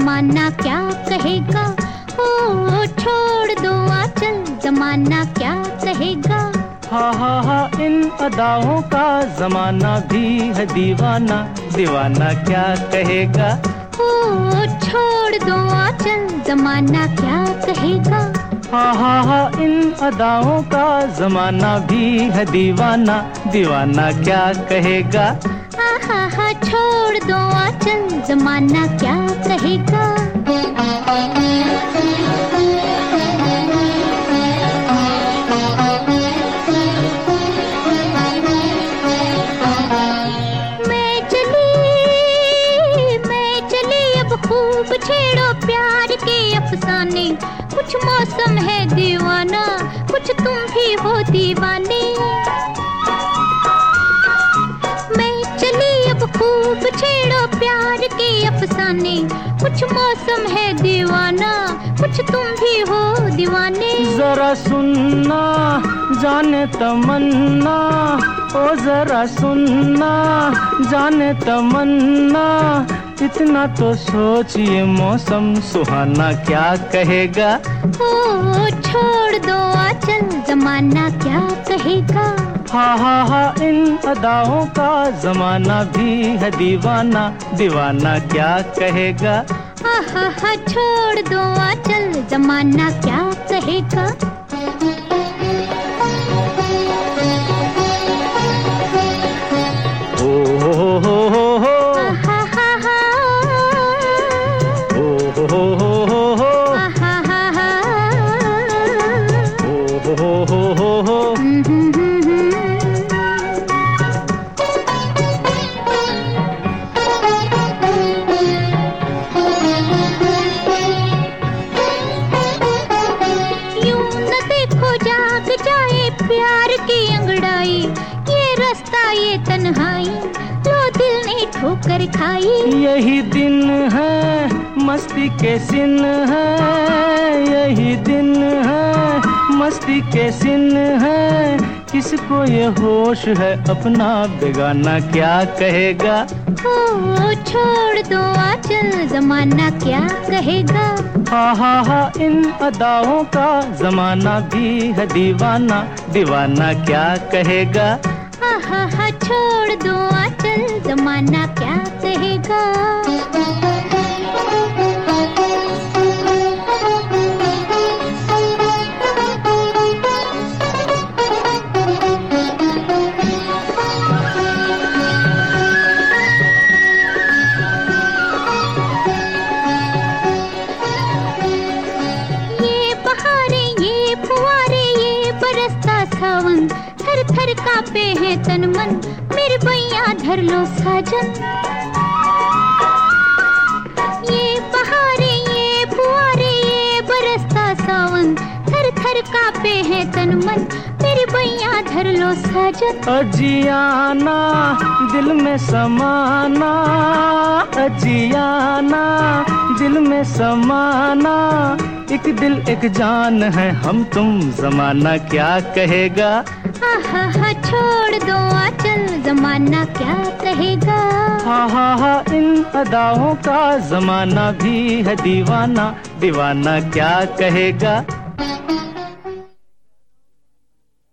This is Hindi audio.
जमाना क्या कहेगा। ओ छोड़ दो आंचल, जमाना क्या कहेगा। हा इन अदाओं का जमाना भी है दीवाना, दीवाना क्या कहेगा। ओ छोड़ दो आंचल, जमाना क्या कहेगा। हा इन अदाओं का जमाना भी है दीवाना, दीवाना क्या कहेगा। हा छोड़ दो आंचल, जमाना क्या कहेगा। मैं चली अब खूब छेड़ो प्यार के अफसाने, कुछ मौसम है दीवाना, कुछ तुम भी हो दीवाने। मैं चली अब खूब छेड़ो प्यार के अफसाने, कुछ मौसम है दीवाना, कुछ तुम भी हो दीवाने। जरा सुनना जाने तमन्ना, ओ जरा सुनना जाने तमन्ना, इतना तो सोचिए मौसम सुहाना क्या कहेगा। ओ छोड़ दो आंचल, जमाना क्या कहेगा। हा इन अदाओं का जमाना भी है दीवाना, दीवाना क्या कहेगा। हा छोड़ दो आंचल, जमाना क्या कहेगा। प्यार की अंगड़ाई, ये रास्ता ये तन्हाई, लो दिल ने ठोकर खाई। यही दिन है मस्ती के सिन है, यही दिन है मस्ती के सिन है, किसको ये होश है अपना बेगाना क्या कहेगा। ओ छोड़ दो आंचल, जमाना क्या कहेगा। हा इन अदाओं का जमाना भी है दीवाना, दीवाना क्या कहेगा। हा छोड़ दो आंचल, जमाना क्या कहेगा। सावन थर थर कांपे है तन मन, मेरे बैया धर लो साजन। ये बहारे ये फुआरे ये बरसता सावन, थर थर कांपे है तन मन, मेरे बैया धर लो साजन। अजियाना दिल में समाना, अजियाना दिल में समाना, एक दिल एक जान है हम तुम, जमाना क्या कहेगा। हा छोड़ दो आंचल, जमाना क्या कहेगा। हा इन अदाओं का जमाना भी है दीवाना, दीवाना क्या कहेगा।